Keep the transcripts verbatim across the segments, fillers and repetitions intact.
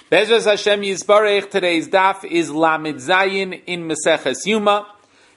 Bezras Hashem Yisbarech, today's daf is Lamed Zayin in Maseches Yuma.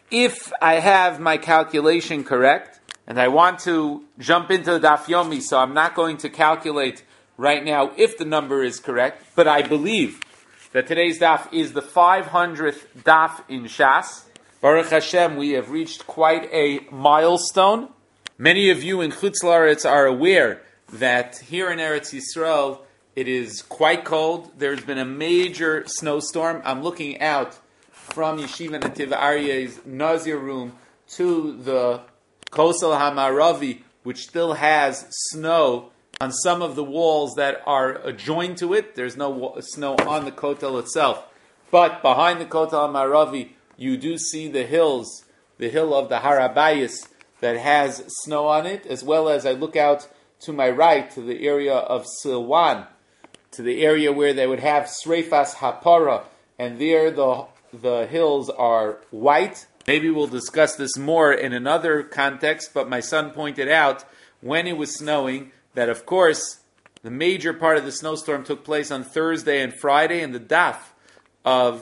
If I have my calculation correct, and I want to jump into the daf yomi, so I'm not going to calculate right now if the number is correct, but I believe that today's daf is the five hundredth daf in Shas. Baruch Hashem, we have reached quite a milestone. Many of you in Chutz La'aretz are aware that here in Eretz Yisrael, it is quite cold. There's been a major snowstorm. I'm looking out from Yeshiva Nativ Aryeh's Nazir room to the Kosel HaMaravi, which still has snow on some of the walls that are adjoined to it. There's no snow on the Kotel itself. But behind the Kotel HaMaravi, you do see the hills, the hill of the Har Habayis that has snow on it, as well as I look out to my right to the area of Silwan, to the area where they would have Sreifas Hapara, and there the the hills are white. Maybe we'll discuss this more in another context, but my son pointed out when it was snowing that, of course, the major part of the snowstorm took place on Thursday and Friday, and the daf of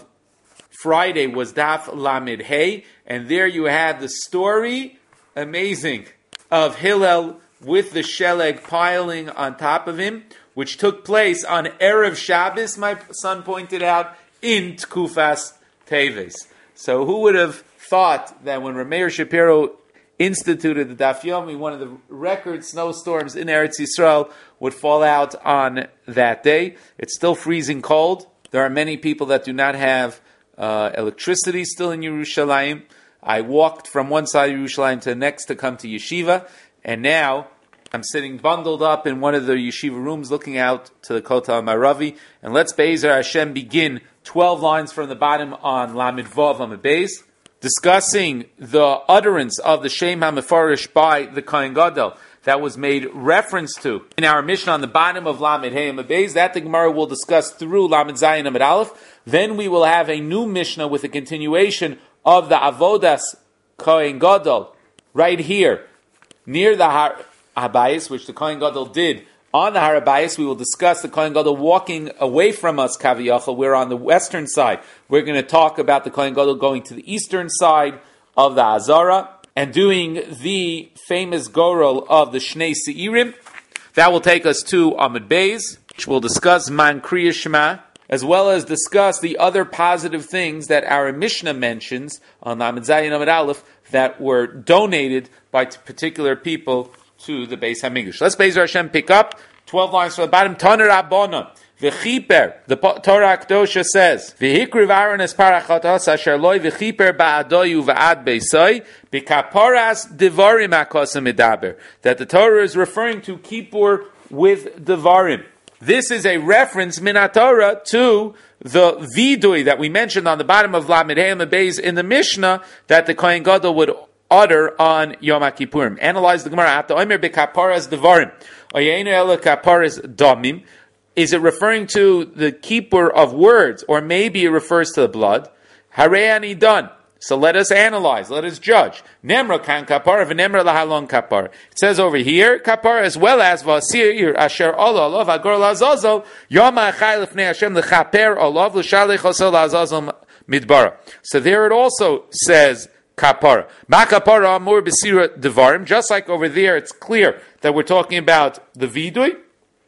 Friday was daf Lamed Hey, and there you had the story, amazing, of Hillel with the sheleg piling on top of him, which took place on Erev Shabbos, my son pointed out, in Tkufas Teves. So who would have thought that when Rameir Shapiro instituted the Daf Yomi, one of the record snowstorms in Eretz Yisrael would fall out on that day. It's still freezing cold. There are many people that do not have uh, electricity still in Yerushalayim. I walked from one side of Yerushalayim to the next to come to Yeshiva, and now I'm sitting bundled up in one of the yeshiva rooms looking out to the Kotel HaMaravi. And let's Be'ezer Hashem begin twelve lines from the bottom on Lamed Vav Amud Beis, discussing the utterance of the Shem HaMefarish by the Kohen Gadol that was made reference to in our Mishnah on the bottom of Lamed Hey Amud Beis. That the Gemara will discuss through Lamed Zayin Amud Aleph. Then we will have a new Mishnah with a continuation of the Avodas Kohen Gadol right here near the Har Habayis, which the Kohen Gadol did on the Har Habayis. We will discuss the Kohen Gadol walking away from us, Kaviyachal. We're on the western side. We're going to talk about the Kohen Gadol going to the eastern side of the Azara and doing the famous Gorel of the Shnei Seirim. That will take us to Amud Beis, which will discuss Man Kriya Shema, as well as discuss the other positive things that our Mishnah mentions on Lamed Zayin Amud Aleph that were donated by particular people to the Beis HaMikdash. Let's Be'ezer Hashem pick up twelve lines from the bottom. Taner Rabbanon v'chiper. The Torah Kedosha says v'hikriv Aaron es parachatos asher loy v'chiper ba'adoyu v'ad beisai b'kaparas devarim akosim medaber. That the Torah is referring to Kippur with devarim. This is a reference minatorah to the vidui that we mentioned on the bottom of Lamed Hey Amud Beis in the Mishnah that the Kohen Gadol would utter on Yom Kippurim. Analyze the Gemara. After Omer bekaparas devarim, oyenu ela kaparas damim. Is it referring to the kippur of words, or maybe it refers to the blood? Harei ani done. So let us analyze. Let us judge. Nemra kan kapara v'nemra lahalon kapara. It says over here kapara as well as vasir asher Allah olav agor lazazel yom ha'achai lefnei Hashem lechaper olav l'shalech osel lazazel midbara. So there it also says kapara. Ma kapara amur b'sira devarim. Just like over there, it's clear that we're talking about the vidui.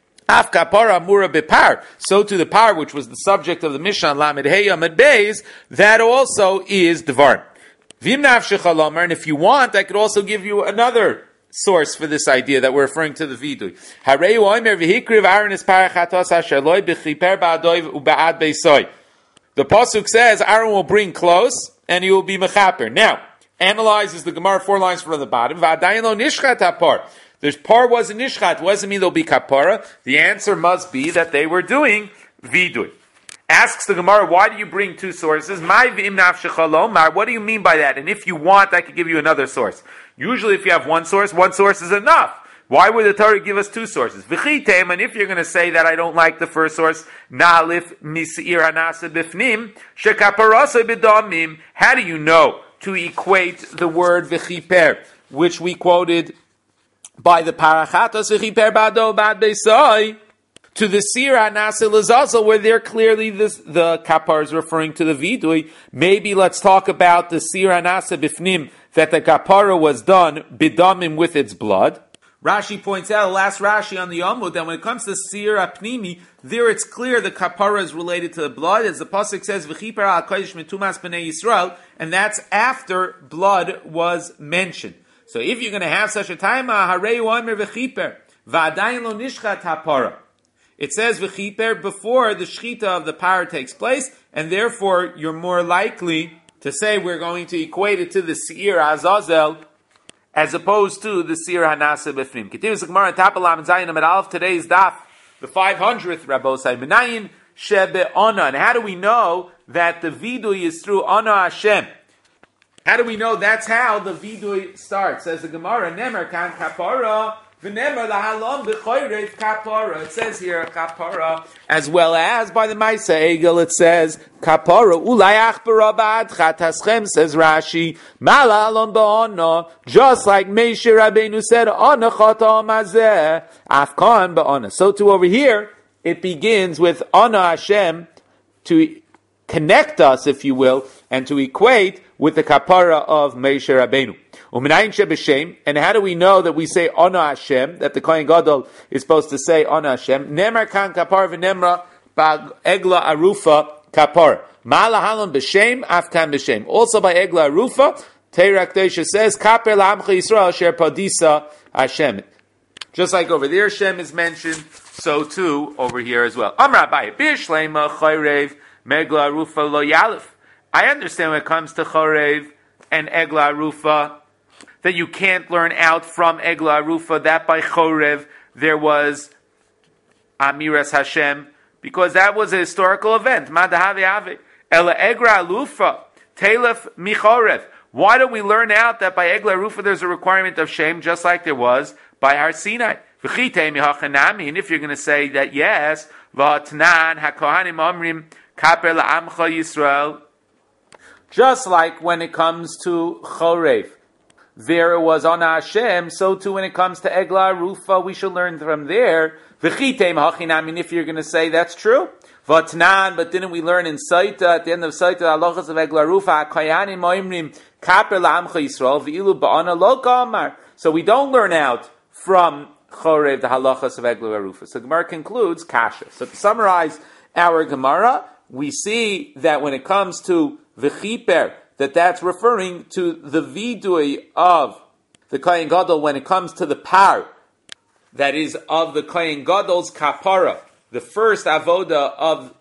Af kapara amura b'par. So to the par, which was the subject of the Mishnah Lamed Hey Amud Beis, that also is devarim. V'im nafshecha lomer. And if you want, I could also give you another source for this idea that we're referring to the vidui. Harei oimer v'hikriv Aaron es parachatos asher loy b'chiper ba'adoy u'ba'ad beisoy. The pasuk says Aaron will bring close and he will be mechaper. Now, analyzes the Gemara four lines from the bottom. V'adayin lo nishchat hapar. The par wasn't nishchat. What does it mean there'll be kapara? The answer must be that they were doing vidui. Asks the Gemara, why do you bring two sources? My v'im nafshecha lo mar. What do you mean by that? And if you want, I could give you another source. Usually if you have one source, one source is enough. Why would the Torah give us two sources? V'chitem, and if you're going to say that I don't like the first source, na'alif misir hanasa bifnim, shekaparasa b'damim. How do you know to equate the word v'chiper, which we quoted by the parachatos v'chiper ba'ado ba'ad beisai, to the Sir Hanasa Lazazel, where they're clearly this, the kapar is referring to the vidui. Maybe let's talk about the Sir Hanasa Bifnim, that the kapara was done bidamim with its blood. Rashi points out, last Rashi on the Amud, that when it comes to Sir Apnimi, there it's clear the kapara is related to the blood, as the pasuk says, "V'chiper al kodesh mitumas b'nei Yisrael," and that's after blood was mentioned. So if you're going to have such a time, harei omer v'chiper v'adayin lo nishchat hapara. It says v'chiper before the shchita of the par takes place, and therefore you're more likely to say we're going to equate it to the Seir Azazel as opposed to the Sir Hanasa Befnim. Continues the Gemara in Tapalam and Zayin Amid Aleph, today's daf, the five hundredth Rabbosai Benayin Shebe Ona. And how do we know that the vidui is through Ona Hashem? How do we know that's how the vidui starts? Says the Gemara, Nemer kan kapara, v'nemer lahalom b'choyrev kapara. It says here kapara, as well as by the Maisa Egel it says kapara. Ulayach barabad chataschem, says Rashi, malahalom ba'ona, just like Moshe Rabbeinu said, ona chata mazeh, afkan ba'ona. So too over here, it begins with ona Hashem to connect us, if you will, and to equate with the kapara of Moshe Rabbeinu. And how do we know that we say Ona Hashem, that the Kohen Gadol is supposed to say Ona Hashem? Nemar kan kapar v'nemra bag egla arufa kapar. Ma'alahalon b'shem, afkan b'shem. Also by egla arufa, Teira Kedusha says, Kaper la'amcha Yisrael sher padisa Hashem. Just like over there Shem is mentioned, so too over here as well. Amar Abaye, B'shlema chayrev megla arufa lo yalif. I understand when it comes to chorev and egla arufa, that you can't learn out from Egla Arufa that by Chorev there was Amiras Hashem, because that was a historical event. Madahave Ave. Ela Egra Arufa, Telef Michorev. Why don't we learn out that by Egla Arufa there's a requirement of Shem, just like there was by Har Sinai? And if you're going to say that yes, V'atnan HaKohanim Omrim Kaper La'amcha Yisrael, just like when it comes to Chorev, there it was on Hashem, so too when it comes to Egla Arufa, we should learn from there. I mean, if you're going to say that's true. Vatnan, but didn't we learn in Saita, at the end of Saita, halachas of Egla Arufa, Kayanim Moimrim, Kaper La'amcha Yisrael, V'ilu Ba'ana Lo Kamar. So we don't learn out from Chorev the halachas of Egla Arufa. So Gemara concludes, Kasha. So to summarize our Gemara, we see that when it comes to V'chiper, that that's referring to the vidui of the Kohen Gadol when it comes to the par, that is of the Kohen Gadol's kapara, the first avoda of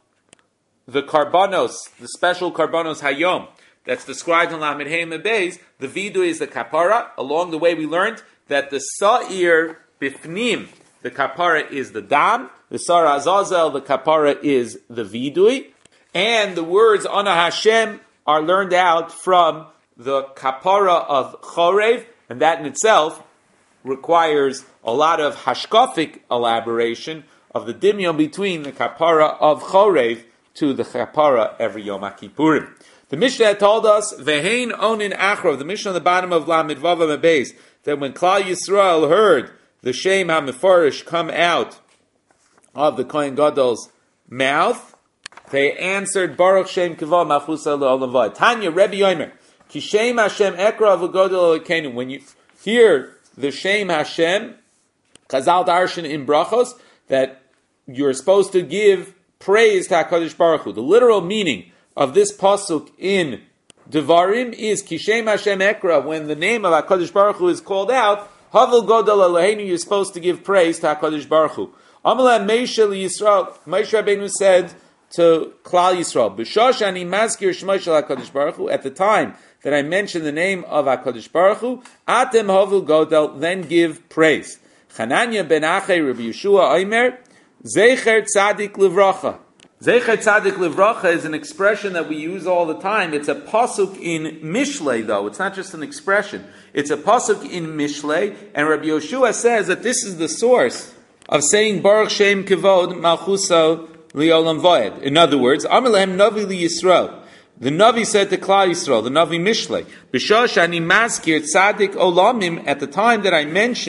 the karbanos, the special karbanos hayom, that's described in Lamed Hey Beis. The vidui is the kapara. Along the way we learned that the sa'ir bifnim, the kapara is the dam, the sar azazel, the kapara is the vidui, and the words Ana Hashem are learned out from the kapara of Chorev, and that in itself requires a lot of hashkafic elaboration of the dimyon between the kapara of Chorev to the kapara every Yom HaKippurim. The Mishnah told us, Vehein onin achrov, the Mishnah on the bottom of Lamed Vav Beis, that when Klal Yisrael heard the Shem HaMeforish come out of the Kohen Gadol's mouth, they answered, Baruch Shem Kivah Machusa Le'olam Va'ed. Tanya, Rebbe Yomer, Ki Shem Hashem Ekra V'Godol Elokeinu. When you hear the Shem Hashem, Chazal Darshan in Brachos, that you're supposed to give praise to HaKadosh Baruch Hu. The literal meaning of this pasuk in Devarim is Ki Shem Hashem Ekra. When the name of HaKadosh Baruch Hu is called out, Havel Godol Eloheinu, you're supposed to give praise to HaKadosh Baruch Hu. Amalei Moshe Yisrael, Moshe Rabbeinu said to Klal Yisrael, B'shosh ani mazkir shmoi shel HaKadosh Baruch Hu, at the time that I mention the name of HaKadosh Baruch Hu, atem hovul godel, then give praise. Chananya ben Achai Rabbi Yeshua Omer, Zecher Tzadik Livracha. Zecher Tzadik Livracha is an expression that we use all the time. It's a pasuk in Mishlei, though. It's not just an expression. It's a pasuk in Mishlei, and Rabbi Yeshua says that this is the source of saying Baruch Shem Kivod Malchuso Le'olam Va'ed. In other words, Amar Lehem Navi Yisrael. The Navi said to Klal Yisrael, the Navi Mishlei, B'shosh ani maskir tzadik olamim, at the time that I mentioned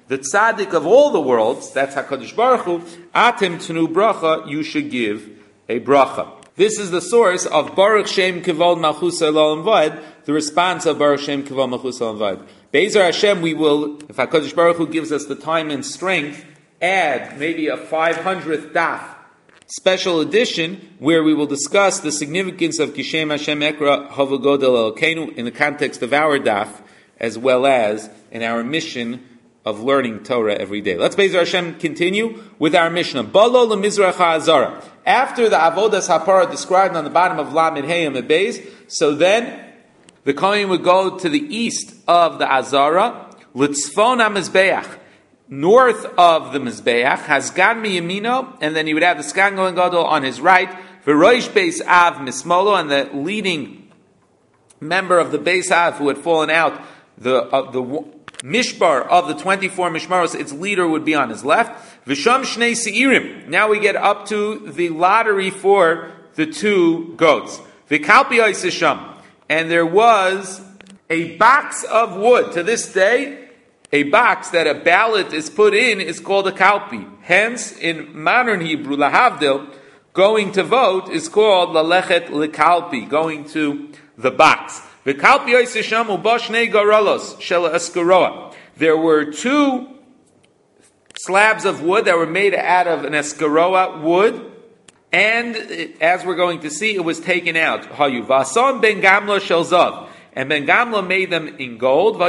the tzaddik of all the worlds, that's HaKadosh Baruch Hu, atem tenu bracha, you should give a bracha. This is the source of Baruch Shem Kivod Malchus Olam Va'ed, the response of Baruch Shem Kivod Malchus Olam Va'ed. Be'ezer Hashem, we will, if HaKadosh Baruch Hu gives us the time and strength, add maybe a five hundredth daf special edition where we will discuss the significance of Kishem Hashem Ekra Havagodel Elokeinu in the context of our daf, as well as in our mission of learning Torah every day. Let's Be'ezer Hashem continue with our Mishnah. Balo leMizrach HaAzara. After the Avodas HaParah described on the bottom of Lamed Hey and Beis, so then the Kohen would go to the east of the Azara, Litzfon HaMizbeach, north of the Mizbeach, Hasgan Miyamino, and then he would have the Sgan Goen Gadol on his right, V'roish Beis Av Mismolo, and the leading member of the Beis Av who had fallen out, the uh, the Mishbar of the twenty-four Mishmaros, its leader would be on his left. V'sham Shnei Seirim. Now we get up to the lottery for the two goats. V'kalpi Oisisham. And there was a box of wood. To this day, a box that a ballot is put in is called a kalpi. Hence, in modern Hebrew, lahavdil, going to vote is called lalechet lekalpi, going to the box. V'kalpi oisisham ubashnei garolos shel eskeroa. There were two slabs of wood that were made out of an eskeroa wood, and as we're going to see, it was taken out. Hayu vason ben gamla shel zav. And Ben Gamla made them in gold.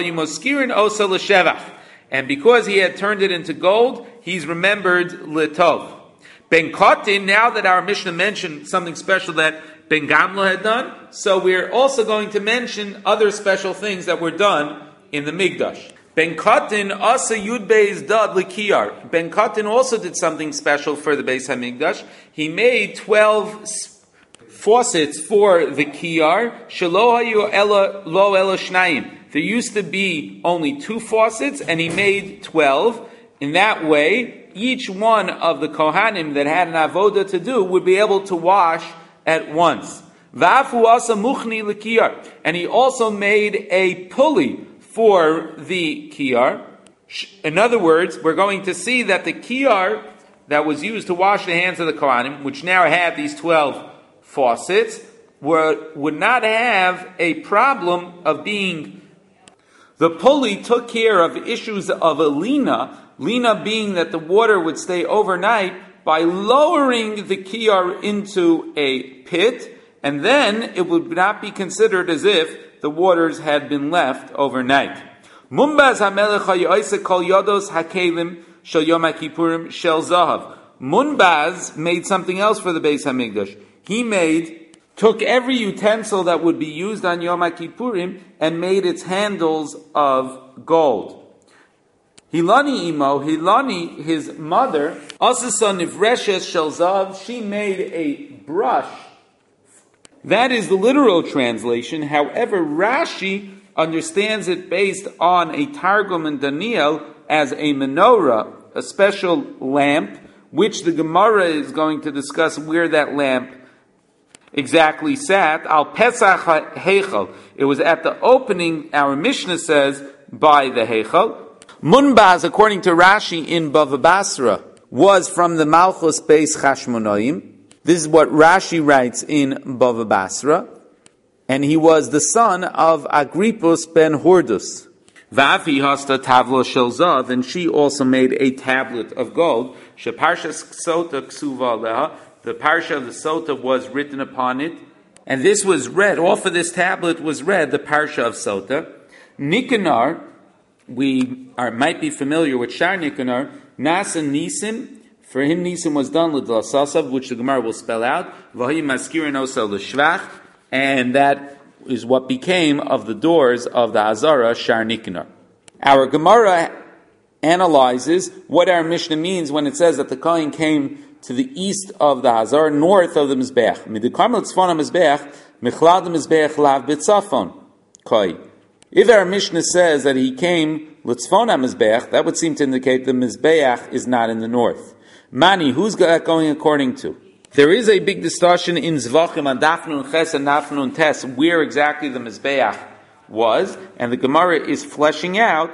And because he had turned it into gold, he's remembered Litov. Ben Kotin, now that our Mishnah mentioned something special that Ben Gamla had done, so we're also going to mention other special things that were done in the Migdash. Ben Kotin asa Yud Beis Dad Likiyar. Ben Kotin also did something special for the Beis HaMikdash. He made twelve faucets for the kiyar. Shelo hayu ela lo ela shnayim. There used to be only two faucets, and he made twelve. In that way, each one of the kohanim that had an avoda to do would be able to wash at once. V'afu asa muchni lekiyar. And he also made a pulley for the kiyar. In other words, we're going to see that the kiyar that was used to wash the hands of the kohanim, which now had these twelve faucets, were, would not have a problem of being... The pulley took care of issues of a lina, lina being that the water would stay overnight, by lowering the kiyar into a pit, and then it would not be considered as if the waters had been left overnight. Munbaz hamelech hayoise kol yodos hakelim shel Yom HaKippurim shel zahav. Munbaz made something else for the Beis HaMikdash. He made, took every utensil that would be used on Yom HaKippurim and made its handles of gold. Hilani imo, Hilani, his mother, Asasa nivreshes shel zav, she made a brush. That is the literal translation. However, Rashi understands it based on a Targum in Daniel as a menorah, a special lamp, which the Gemara is going to discuss where that lamp exactly sat. Al Pesach Heichal. It was at the opening, our Mishnah says, by the Heichal. Munbaz, according to Rashi in Bava Basra, was from the Malchus Beis Chashmonaim. This is what Rashi writes in Bava Basra. And he was the son of Agrippus ben Hordus. Vafi hasta tavlo shel zav, and she also made a tablet of gold. Sheparshas Sota ksuva leha. The parsha of the Sota was written upon it, and this was read. Off of this tablet was read the parsha of Sota. Nicanor, we are might be familiar with Shar Nicanor. Nasa Nisim, for him Nisim was done l'dlasasav, which the Gemara will spell out. Vahi maskirin osa l'shvach, and that is what became of the doors of the Azara Shar Nicanor. Our Gemara analyzes what our Mishnah means when it says that the Kohen came to the east of the Hazar, north of the Mizbeach. Midikam l'tzfon ha-Mizbeach, michlad ha-Mizbeach lav b'tzafon. Koi. If our Mishnah says that he came l'tzfon ha-Mizbeach, that would seem to indicate the Mizbeach is not in the north. Mani, who's that going according to? There is a big discussion in Zvachim on Dafnun Ches and Dafnun Tes where exactly the Mizbeach was, and the Gemara is fleshing out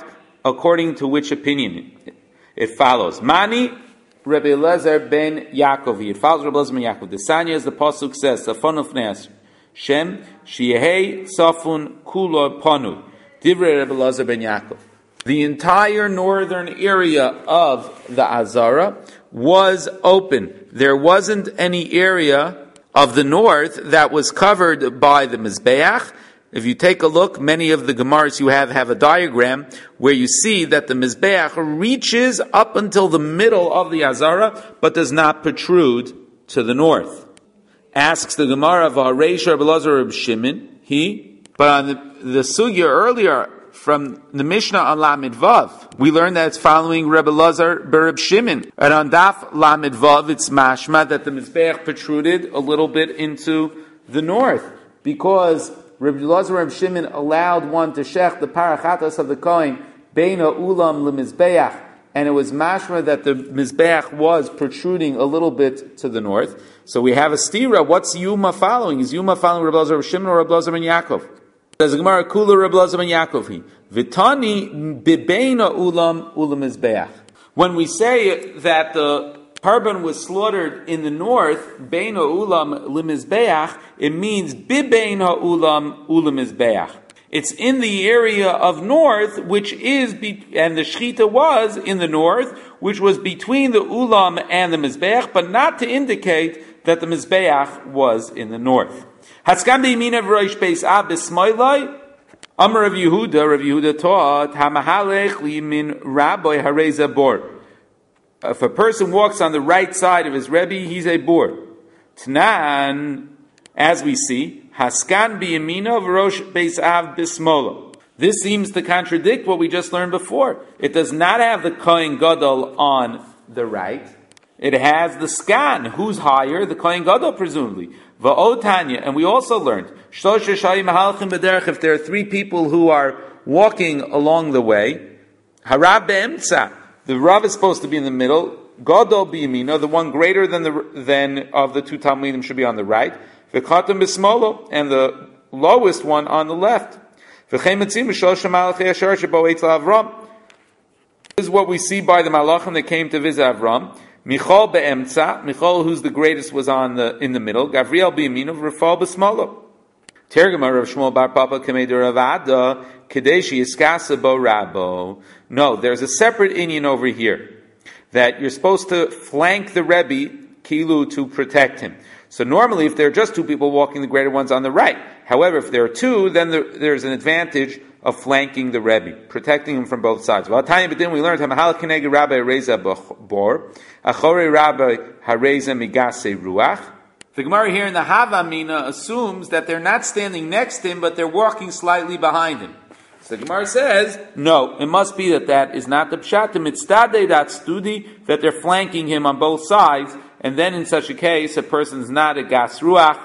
according to which opinion it follows. Mani Rabbi Elazar ben Yaakov. It follows Rabbi Elazar ben Yaakov. The Sanya, as the pasuk says, Safon of Nes Shem Shiehei Safun Kula Panu. Divrei Rabbi Elazar ben Yaakov. The entire northern area of the Azara was open. There wasn't any area of the north that was covered by the Mizbeach. If you take a look, many of the Gemaras you have have a diagram where you see that the Mizbeach reaches up until the middle of the Azara, but does not protrude to the north. Asks the Gemara of Hareish Rabbi Elazar Reb Shimon, he, but on the, the sugya earlier, from the Mishnah on Lamed Vav, we learned that it's following Rebbe Lazar Bereb Shimon. And on Daf Lamed Vav, it's mashma that the Mizbeach protruded a little bit into the north, because Rebbe Lazar Bereb Shimon allowed one to shech the parachatas of the Kohen beina ulam lemizbeach, and it was mashma that the Mizbeach was protruding a little bit to the north. So we have a stira. What's Yuma following? Is Yuma following Rebbe Lazar Bereb Shimon or Rebbe Lazar ben Yaakov? Says the Gemara, Kula Rebbe Elazar ben Yaakov. Vitani bibeina ulam ulam mizbeach. When we say that the Karban was slaughtered in the north, beina ulam limizbeach, it means bibeina ulam ulam mizbeach. It's in the area of north, which is, be, and the shechita was in the north, which was between the ulam and the mizbeach, but not to indicate that the mizbeach was in the north. Haskam b'yimina v'roish beis ab b'smoilai. Amar Rav Yehuda, Rav Yehuda taught, hamahalech limin rabbi hareza bor. If a person walks on the right side of his Rebbe, he's a bor. Tnan, as we see, haskan b'yimina v'rosh beis av b'smola. This seems to contradict what we just learned before. It does not have the Kohen Gadol on the right. It has the skan. Who's higher? The Kohen Gadol, presumably. Va'otanya, and we also learned, if there are three people who are walking along the way, harab be'emtza, the Rav is supposed to be in the middle, Gadol b'yamino, the one greater than the than of the two Talmidim should be on the right, v'chatam b'smolo, and the lowest one on the left. This is what we see by the Malachim that came to visit Avram. Michal be'emtza, Michal, who's the greatest, was on the in the middle. Gavriel b'yaminov, Rafal b'smalo. Tergama Rav Shmuel bar Papa Kamei Rav Ada Kadeshi Iskasa Bo Rabo. No, there's a separate inyan over here that you're supposed to flank the Rebbe Kilu to protect him. So normally, if there are just two people walking, the greater one's on the right. However, if there are two, then there, there's an advantage of flanking the Rebbe, protecting him from both sides. Well, Tanya, but then we learned Hamahal Keneged Rabbi Reza Bor, Achore Rabbi Hareza Migase Ruach. The Gemara here in the Havamina assumes that they're not standing next to him, but they're walking slightly behind him. So the Gemara says, no, it must be that that is not the pshat. The mitzadeh dat studi, that they're flanking him on both sides, and then in such a case, a person's not a gas ruach,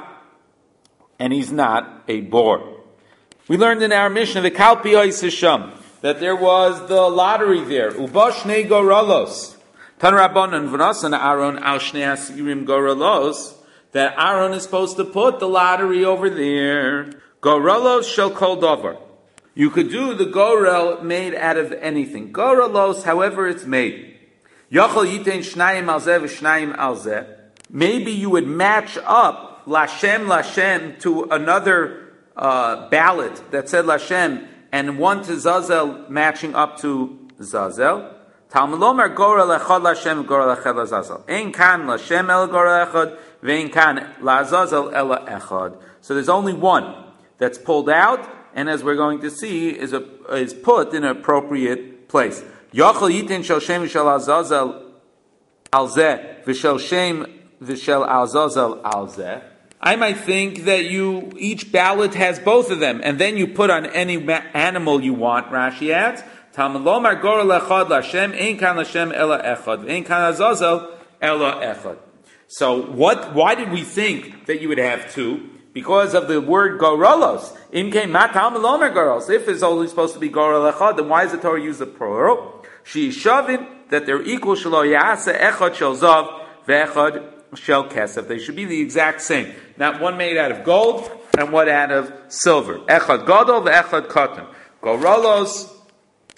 and he's not a bor. We learned in our Mishnah, the Kalpi Oisisham, that there was the lottery there. Ubashne Goralos. Tan Rabbanan V'nasan Aaron Al Shnei Asirim Goralos, that Aaron is supposed to put the lottery over there. Goralos shel kol davar. You could do the gorel made out of anything. Goralos, however it's made. Yachol yitein shnayim al zeh v'shnayim al zeh. Maybe you would match up Lashem Lashem to another Uh, ballot that said Lashem, and one to Zazel matching up to Zazel. Talmud Lomar Gorel Echad Lashem Gorel Echad LaZazel. Ein kan Lashem El Gorel Echad, ve'ein kan LaZazel El Echad. So there's only one that's pulled out, and as we're going to see, is a, is put in an appropriate place. Yochel Yitin Shel Shem Shel Azazel Al Zeh V'Shel Shem V'Shel Azazel Al Zeh. I might think that you, each ballot has both of them, and then you put on any ma- animal you want, Rashi adds, Talmud Lomar Gorel Echad Lashem, Ein Kan Lashem Ela Echad, Ein Kan Azazel Ela Echad. So what, why did we think that you would have two? Because of the word Gorelos. Im Kein Ma Talmud Lomar Gorelos. If it's only supposed to be Gorel Echad, then why does the Torah use the plural? She shavin, that they're equal, Shelo Ya'asa Echad Shel Zav, Ve'echad Shel Kesef. They should be the exact same. Not one made out of gold and one out of silver. Echad gadol ve'echad katan. Goralos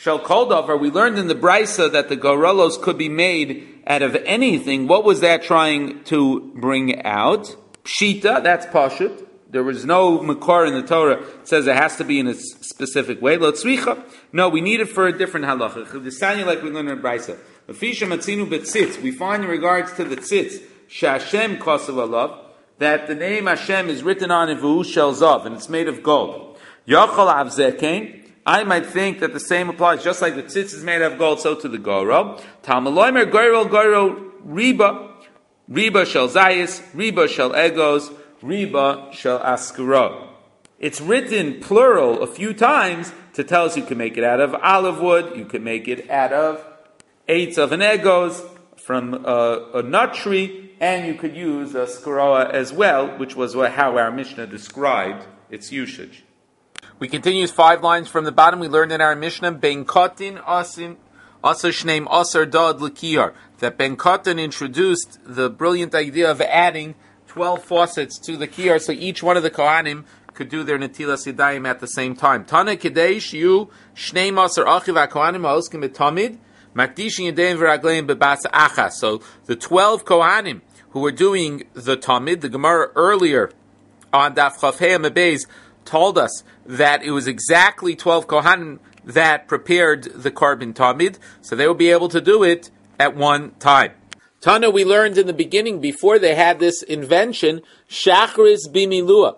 Shel Kol Davar, we learned in the Brisa that the Gorelos could be made out of anything. What was that trying to bring out? Pshita, that's Pashut. There was no Makor in the Torah that says it has to be in a specific way. Lotzricha, no, we need it for a different halacha. Chedisanya, like we learned in Brisa. Lefisha Matzinu B'tzitz, we find in regards to the tzitz, Shashem Kosav Alav, that the name Hashem is written on it, V'hu Shel Zav, and it's made of gold. Yachal Avzekain, I might think that the same applies, just like the tzitz is made of gold, so to the goro. Talmaloimer Goyrol Goyrol Riba, Riba Shel Zayis, Riba Shel Egos, Riba Shel Askara. It's written plural a few times to tell us you can make it out of olive wood, you can make it out of eights of an egos, from a, a nut tree, and you could use a skara as well, which was how our Mishnah described its usage. We continue five lines from the bottom. We learned in our Mishnah, Ben Kotin Asin Asa Shneim Asar Dad L'Kiyar, that Ben Kotin introduced the brilliant idea of adding twelve faucets to the kiyar, so each one of the Kohanim could do their Netilas Yadayim at the same time. Tana Kedei Shiu Shneim Asar Achiv HaKohanim Ha'oskim B'Tamid Makdishin Yadayim V'Ragleim B'Bas Achas. So the twelve Kohanim who were doing the Tamid, the Gemara earlier on Daf Chafei Mebez told us that it was exactly twelve Kohanim that prepared the Korban Tamid, so they would be able to do it at one time. Tana, we learned in the beginning, before they had this invention, Shachris Bimilua.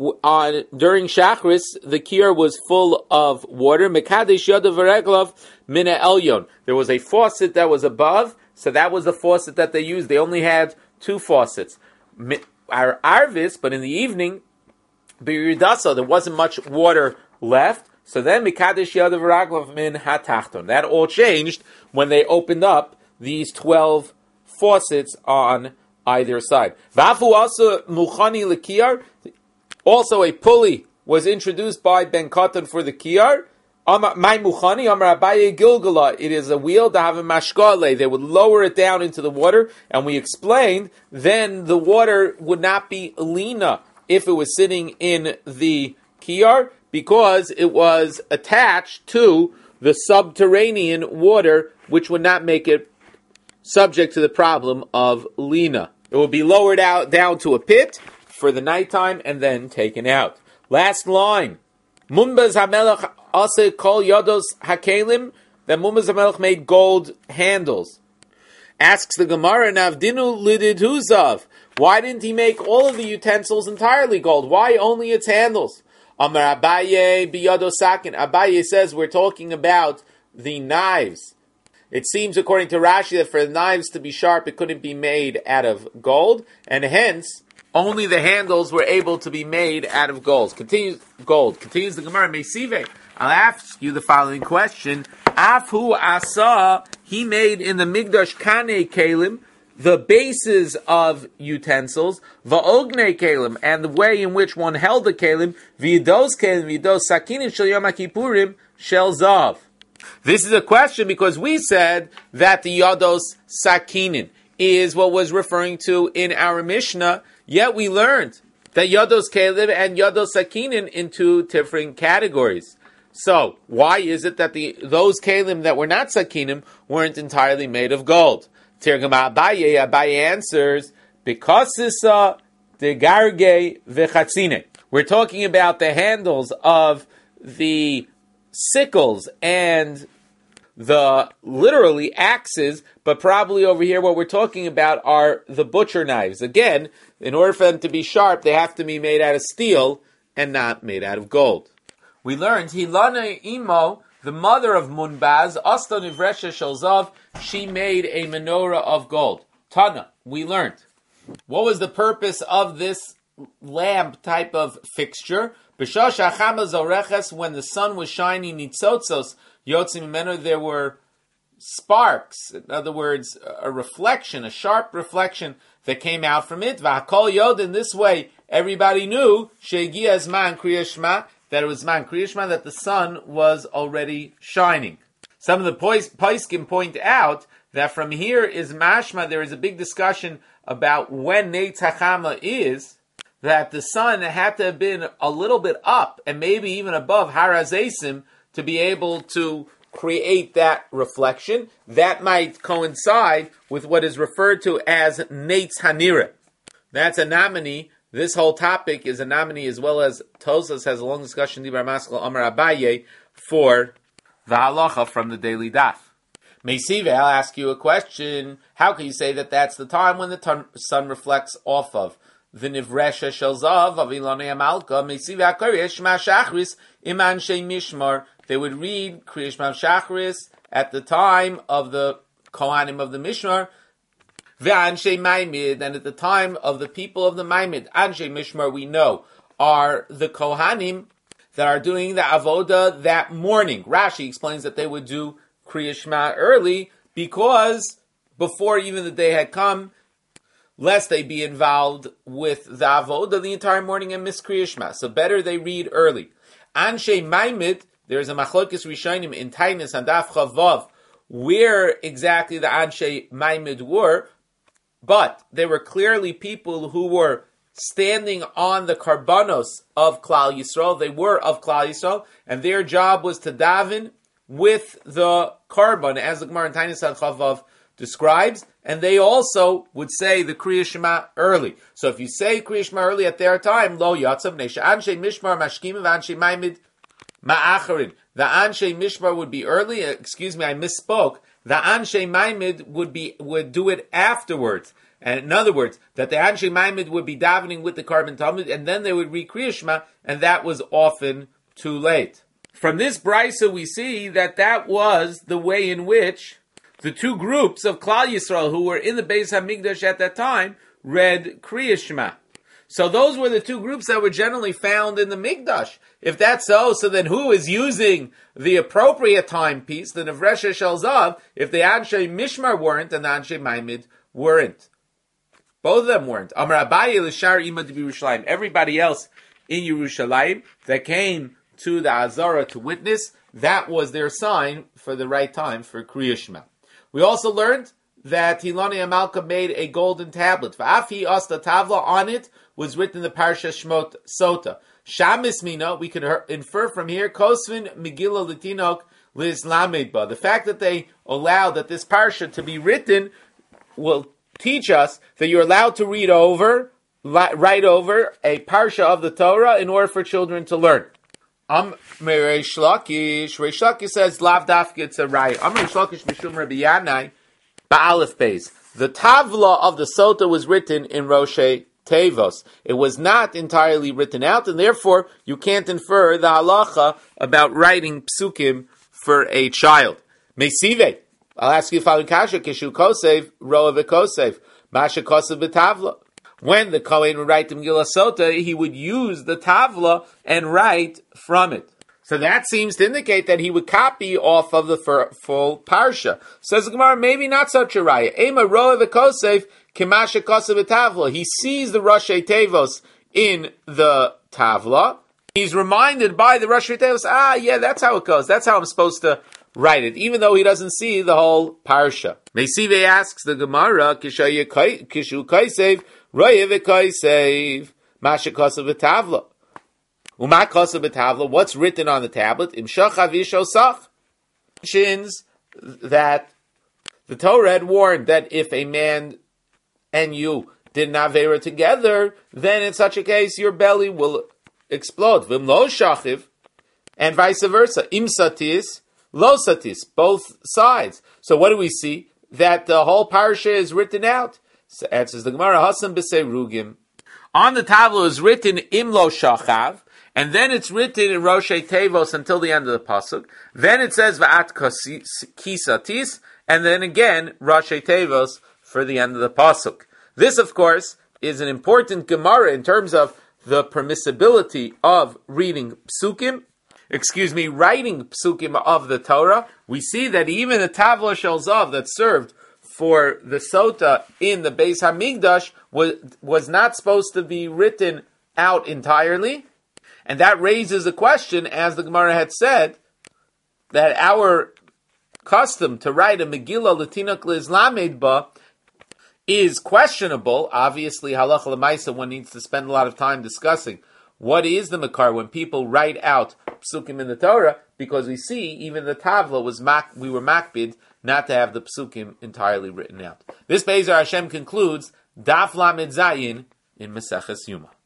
On, during Shachris, the kiyar was full of water. Mekadesh Yodav V'Reglov Mina Elyon. There was a faucet that was above, so that was the faucet that they used. They only had two faucets. Our Arvis, but in the evening, B'Yirdasa, there wasn't much water left. So then, Mekadesh Yodav V'Reglov Min HaTachton. That all changed when they opened up these twelve faucets on either side. Vafu also Muchani L'Kiyar. Also, a pulley was introduced by Ben Katan for the kiyar. My Muchani, Amar Abaye Gilgala. It is a wheel to have a mashkale. They would lower it down into the water, and we explained then the water would not be lina if it was sitting in the kiyar, because it was attached to the subterranean water, which would not make it subject to the problem of lina. It would be lowered out down to a pit for the nighttime and then taken out. Last line. Mumbaz HaMelech Ase Kol Yodos HaKelim, that Mumbaz HaMelech made gold handles. Asks the Gemara, Navdinu Lididhuzav, why didn't he make all of the utensils entirely gold? Why only its handles? Amar Abaye Biyodo Sakin. Abaye says we're talking about the knives. It seems, according to Rashi, that for the knives to be sharp, it couldn't be made out of gold, and hence, only the handles were able to be made out of gold. Continues, gold. Continues the Gemara, Meisive. I'll ask you the following question. Afhu Asa, he made in the Migdash Kane Kalim, the bases of utensils, Va'ogne Kalim, and the way in which one held the Kalim, V'yidos Kalim, V'yidos Sakinim Shel Yom HaKippurim, Shel Zav. This is a question because we said that the Yados Sakinin is what was referring to in our Mishnah, yet we learned that Yados Kalib and Yados Sakinin in two different categories. So, why is it that the those Kalim that were not Sakinim weren't entirely made of gold? Tirgam Abaye, Abaye answers, because Sisa de Garge Vechatzine. We're talking about the handles of the sickles and the literally axes, but probably over here what we're talking about are the butcher knives. Again, in order for them to be sharp, they have to be made out of steel and not made out of gold. We learned, Hilana Imo, the mother of Munbaz, Asta Nivresha Shalzav, she made a menorah of gold. Tana, we learned. What was the purpose of this lamp type of fixture? B'shosh hachama zoreches, when the sun was shining, nitzotzos yotzim mimenu, there were sparks. In other words, a reflection, a sharp reflection that came out from it. V'hakol yod, in this way, everybody knew she'egia zman kriyas shema, that it was man kriyas shema, that the sun was already shining. Some of the poskim point out that from here is mashma. There is a big discussion about when Neitz Hachama is, that the sun had to have been a little bit up and maybe even above Har HaZeisim to be able to create that reflection. That might coincide with what is referred to as Neitz Hanira. That's a nominee. This whole topic is a nominee, as well as Tosas has a long discussion, Dibar Maskal Amar Abaye, for the halacha from the daily daf. Meisive, I'll ask you a question. How can you say that that's the time when the ton- sun reflects off of the Nivresha Shelzav of Ilonei Amalka? Meisive HaKorish Shema Shachris Iman Shei Mishmar. They would read Kriya Shema Shachris at the time of the Kohanim of the Mishmar, Ve'anshe Maimid, and at the time of the people of the Maimid. Anshe Mishmar, we know, are the Kohanim that are doing the Avoda that morning. Rashi explains that they would do Kriya Shema early because before even the day had come, lest they be involved with the Avoda the entire morning and miss Kriya Shema. So better they read early. Anshe Maimid, there's a Machlokes Rishonim in Tainis and Daf Chavav, where exactly the Anshe Maimid were, but they were clearly people who were standing on the karbanos of Klal Yisrael. They were of Klal Yisrael, and their job was to daven with the karban, as the Gemara in Tainis and Chavav describes, and they also would say the Kriya Shema early. So if you say Kriya Shema early at their time, lo yatzav nesha anshe mishmar mashkim v'anshe maimid ma'acharin. The anshe mishmar would be early. Excuse me, I misspoke. The anshe maimid would be would do it afterwards. And in other words, that the anshe maimid would be davening with the karban talmud, and then they would read Kriya Shema, and that was often too late. From this brisa, we see that that was the way in which the two groups of Klal Yisrael who were in the Beis HaMikdash at that time read Kriya Shema. So those were the two groups that were generally found in the Mikdash. If that's so, so then who is using the appropriate timepiece, the Nivresha Shelzav, if the Anshe Mishmar weren't and the Anshe Maimid weren't? Both of them weren't. Amar Abaye l'shar ima de Yerushalayim. Everybody else in Yerushalayim that came to the Azara to witness, that was their sign for the right time for Kriya Shema. We also learned that Hilani Amalka made a golden tablet. V'afi asta tavla, on it was written the Parsha Shmot Sota. Shamis mina, we can infer from here, Kosvin Megillah Litinok Liz Lamedba. The fact that they allowed that this Parsha to be written will teach us that you're allowed to read over, write over a Parsha of the Torah in order for children to learn. Am Reish Lakish, Reish Lakish says, Lav Dafka, it's a raya. Am Reish Lakish Mishum Rabbi Yanai, Ba'alef Beis. The Tavla of the Sota was written in Roshei Tevos. It was not entirely written out, and therefore you can't infer the halacha about writing psukim for a child. Meisive, I'll ask you following kasha, Kishu Kosev, Roa V'Kosev, Masha Kosev B'Tavla. When the Kohen would write the Megillah Sota, he would use the Tavla and write from it. So that seems to indicate that he would copy off of the full Parsha. Says the Gemara, maybe not such a raya. Ema Roa V'Kosev, Kimasha Kosev B'Tavla. He sees the Roshei Tevos in the Tavla. He's reminded by the Roshei Tevos, ah, yeah, that's how it goes. That's how I'm supposed to write it, even though he doesn't see the whole Parsha. Meisive asks the Gemara, Kishu Kosev, Roya v'kosev, Masha kosev v'tavla. Uma kosev v'tavla, what's written on the tablet? Imshach avishosach. Mentions that the Torah had warned that if a man and you did not avera together, then in such a case your belly will explode. V'mlo shachiv, and vice versa. Imsatis, losatis, both sides. So what do we see? That the whole parsha is written out. So answers the Gemara, Hasan b'seirugim. On the tablet is written Imlo Shachav, and then it's written in Roshei Tevos until the end of the pasuk. Then it says Va'at Kisatis, and then again Roshei Tevos for the end of the pasuk. This, of course, is an important Gemara in terms of the permissibility of reading psukim. Excuse me, writing psukim of the Torah. We see that even the Tavla Shel Zav that served for the Sota in the Beis HaMikdash was, was not supposed to be written out entirely. And that raises a question, as the Gemara had said, that our custom to write a Megillah Latinok Lislamed Ba is questionable. Obviously, halacha l'maisa, one needs to spend a lot of time discussing what is the makar when people write out psukim in the Torah, because we see even the Tavla was mak, we were makbid not to have the psukim entirely written out. This Be'ezer Hashem concludes Daf Lamed Zayin in Maseches Yuma.